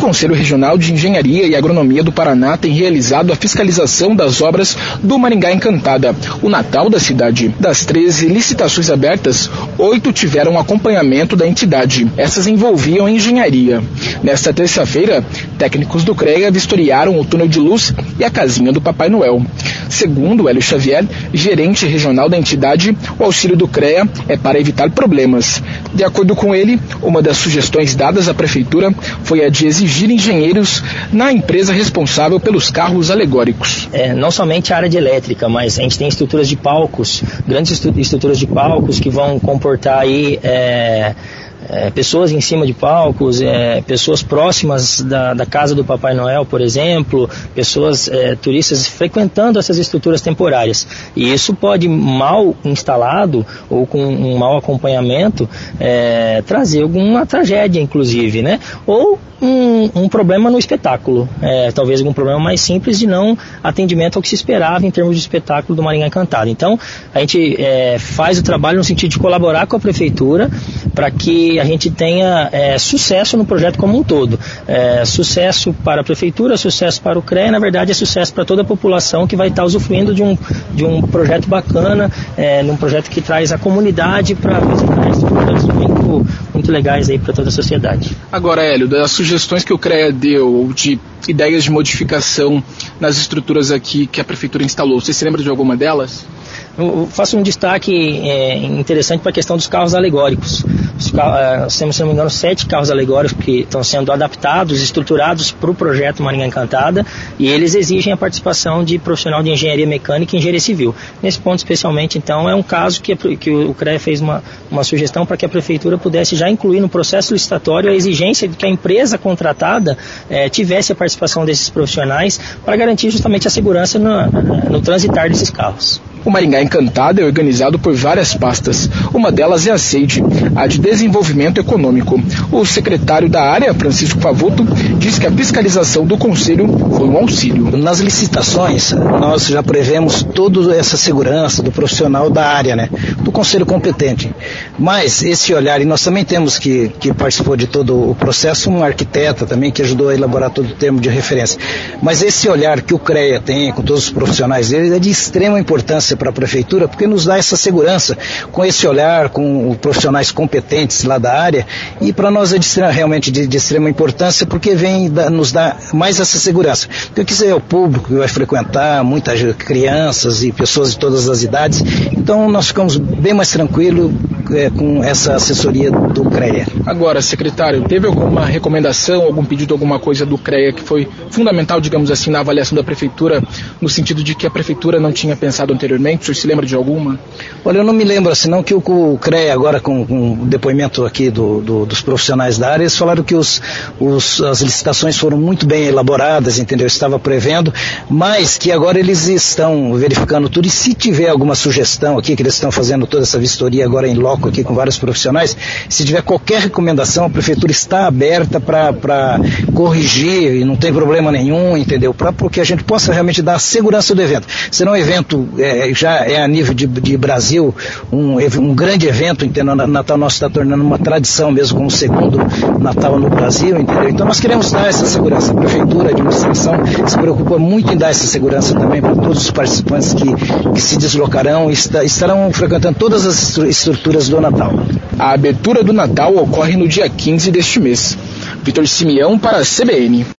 Conselho Regional de Engenharia e Agronomia do Paraná tem realizado a fiscalização das obras do Maringá Encantada, o Natal da cidade. Das 13 licitações abertas, 8 tiveram acompanhamento da entidade. Essas envolviam engenharia. Nesta terça-feira, técnicos do CREA vistoriaram o túnel de luz e a casinha do Papai Noel. Segundo Hélio Xavier, gerente regional da entidade, o auxílio do CREA é para evitar problemas. De acordo com ele, uma das sugestões dadas à prefeitura foi a de exigir engenheiros na empresa responsável pelos carros alegóricos. Não somente a área de elétrica, mas a gente tem estruturas de palcos, grandes estruturas de palcos que vão comportar aí pessoas em cima de palcos, pessoas próximas da casa do Papai Noel, por exemplo, pessoas, turistas frequentando essas estruturas temporárias. E isso pode, mal instalado ou com um mau acompanhamento, trazer alguma tragédia, inclusive, né? Ou um problema no espetáculo, talvez algum problema mais simples de não atendimento ao que se esperava em termos de espetáculo do Maringá Encantado. Então, a gente faz o trabalho no sentido de colaborar com a prefeitura para que a gente tenha sucesso no projeto como um todo. Sucesso para a prefeitura, sucesso para o CREA, na verdade é sucesso para toda a população que vai estar usufruindo de um projeto bacana, num projeto que traz a comunidade para visitar estruturas muito legais aí para toda a sociedade. Agora, Hélio, das sugestões que o CREA deu de ideias de modificação nas estruturas aqui que a prefeitura instalou, você se lembra de alguma delas? Eu faço um destaque interessante para a questão dos carros alegóricos. Nós temos, se não me engano, 7 carros alegóricos que estão sendo adaptados, estruturados para o projeto Maringá Encantada, e eles exigem a participação de profissional de engenharia mecânica e engenharia civil. Nesse ponto especialmente, então, é um caso que o CREA fez uma sugestão para que a prefeitura pudesse já incluir no processo licitatório a exigência de que a empresa contratada tivesse a participação desses profissionais para garantir justamente a segurança no transitar desses carros. O Maringá Encantado é organizado por várias pastas. Uma delas é a SEIDE, a de Desenvolvimento Econômico. O secretário da área, Francisco Favuto, diz que a fiscalização do Conselho foi um auxílio. Nas licitações, nós já prevemos toda essa segurança do profissional da área, né? Do Conselho competente. Mas esse olhar, e nós também temos que participou de todo o processo, um arquiteta também que ajudou a elaborar todo o termo de referência. Mas esse olhar que o CREA tem com todos os profissionais dele é de extrema importância para a prefeitura, porque nos dá essa segurança com esse olhar, com os profissionais competentes lá da área, e para nós é realmente de extrema importância, porque nos dá mais essa segurança. Porque isso é o público que vai frequentar, muitas crianças e pessoas de todas as idades, então nós ficamos bem mais tranquilos com essa assessoria do CREA. Agora, secretário, teve alguma recomendação, algum pedido, alguma coisa do CREA que foi fundamental, digamos assim, na avaliação da prefeitura, no sentido de que a prefeitura não tinha pensado anteriormente? O senhor se lembra de alguma? Olha, eu não me lembro assim, não, que o CREA agora com o depoimento aqui dos profissionais da área, eles falaram que as licitações foram muito bem elaboradas, entendeu? Estava prevendo, mas que agora eles estão verificando tudo, e se tiver alguma sugestão aqui, que eles estão fazendo toda essa vistoria agora em loco aqui com vários profissionais, se tiver qualquer recomendação, a prefeitura está aberta para corrigir, e não tem problema nenhum, entendeu? Porque a gente possa realmente dar a segurança do evento. Será um evento já é a nível de Brasil, um grande evento, entendeu? O Natal nosso está tornando uma tradição mesmo, como o segundo Natal no Brasil, entendeu? Então nós queremos dar essa segurança. A prefeitura, a administração se preocupa muito em dar essa segurança também para todos os participantes que se deslocarão e estarão frequentando todas as estruturas do Natal. A abertura do Natal ocorre no dia 15 deste mês. Vitor Simeão para a CBN.